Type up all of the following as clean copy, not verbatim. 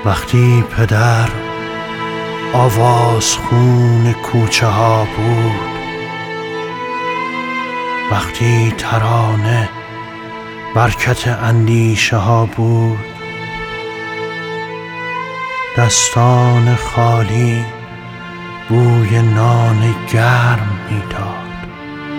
وقتی پدر آوازخون کوچه ها بود، وقتی ترانه برکت اندیشه ها بود، دستان خالی بوی نان گرم میداد.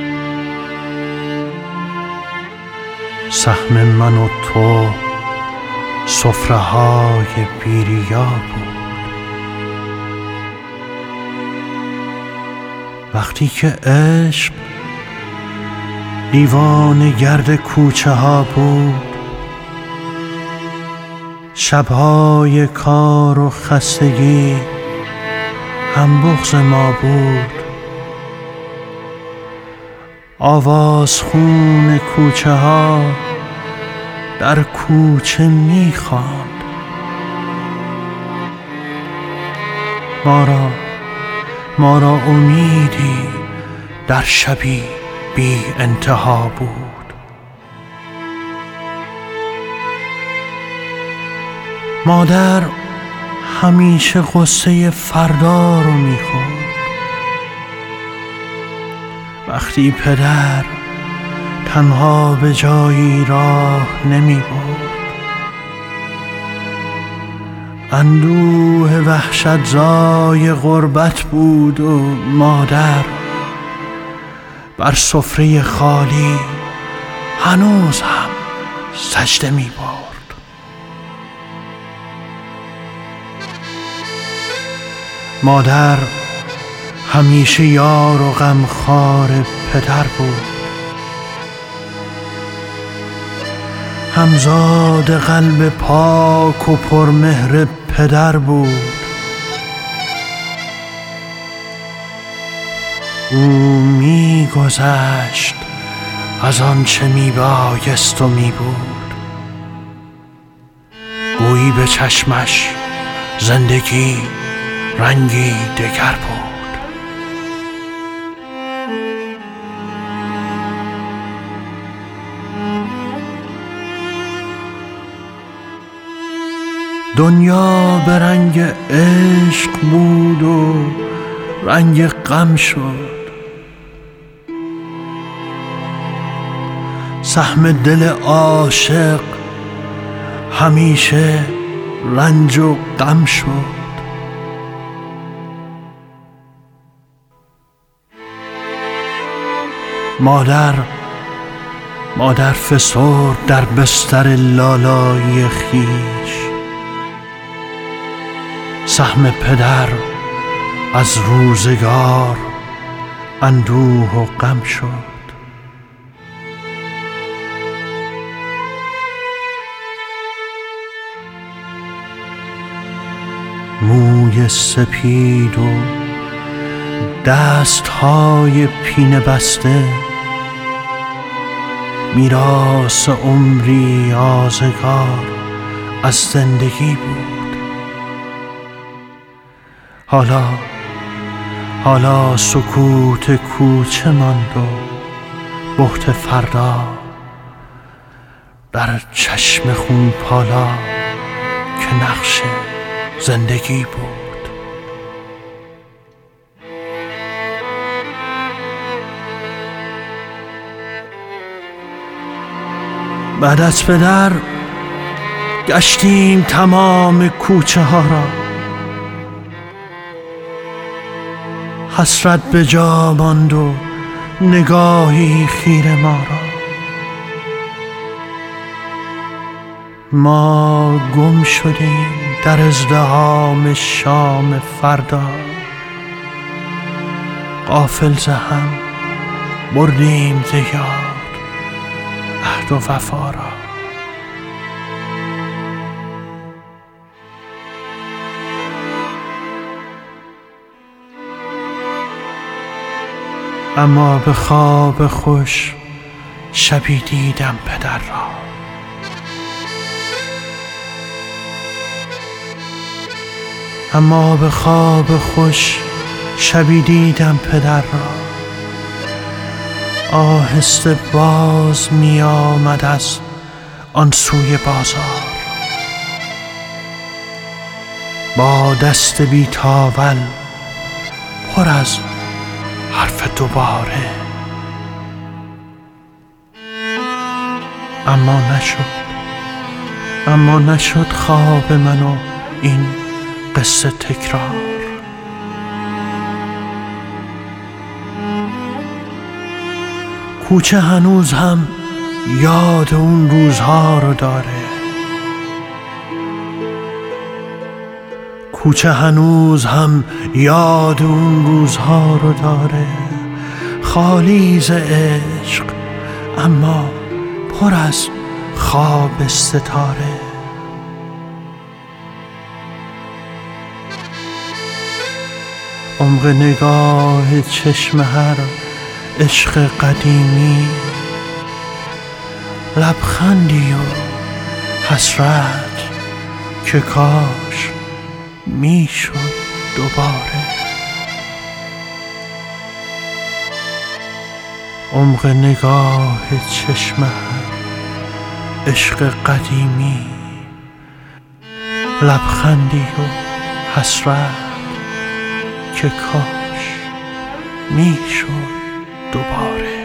سهم من و تو سفره های بیریا بود. وقتی که عشق دیوانه گرد کوچه ها بود، شبهای کار و خستگی هم بغض ما بود. آوازخون کوچه ها در کوچه می‌خواند. ما را امیدی در شبی بی انتها بود. مادر همیشه غصه فردا رو می‌خورد. وقتی پدر تنها به جایی راه نمی‌برد، اندوه وحشتزای غربت بود و مادر بر سفره خالی هنوز هم سجده می‌برد. مادر همیشه یار و غمخوار پدر بود. همزاد قلب پاک و پرمهر پدر بود. او می‌گذشت از آنچه میبایست و میبود. گویی به چشمش زندگی رنگی دگر بود. دنیا به رنگ عشق بود و رنگ غم شد. سهم دل عاشق همیشه رنج و غم شد. مادر فسرد در بستر لالایی خویش. سهم پدر از روزگار اندوه و غم شد. موی سپید و دستهای پینه بسته، میراث عمری آزگار از زندگی بود. حالا سکوت کوچه ماند و بهت فردا در چشم خون پالا که نقش زندگی بود. بعد از پدر گشتیم تمام کوچه ها را. حسرت به جا ماند و نگاهی خیره ما را. ما گم شدیم در ازدحام شام فردا. غافل ز هم بردیم ز یاد عهد و وفا را. اما به خواب خوش شبی دیدم پدر را. اما به خواب خوش شبی دیدم پدر را. آهسته باز می آمد از آن سوی بازار. با دست بیتاول پر از حرف دوباره. اما نشد خواب من و این قصه تکرار. کوچه هنوز هم یاد اون روزها رو داره. کوچه هنوز هم یاد اون روزها رو داره، خالی ز عشق اما پر از خواب ستاره. عمق نگاه چشم هر عشق قدیمی، لبخندی و حسرت که کاش میشد دوباره. عمق نگاه چشم هر عشق قدیمی، لبخندی و حسرت که کاش میشد دوباره.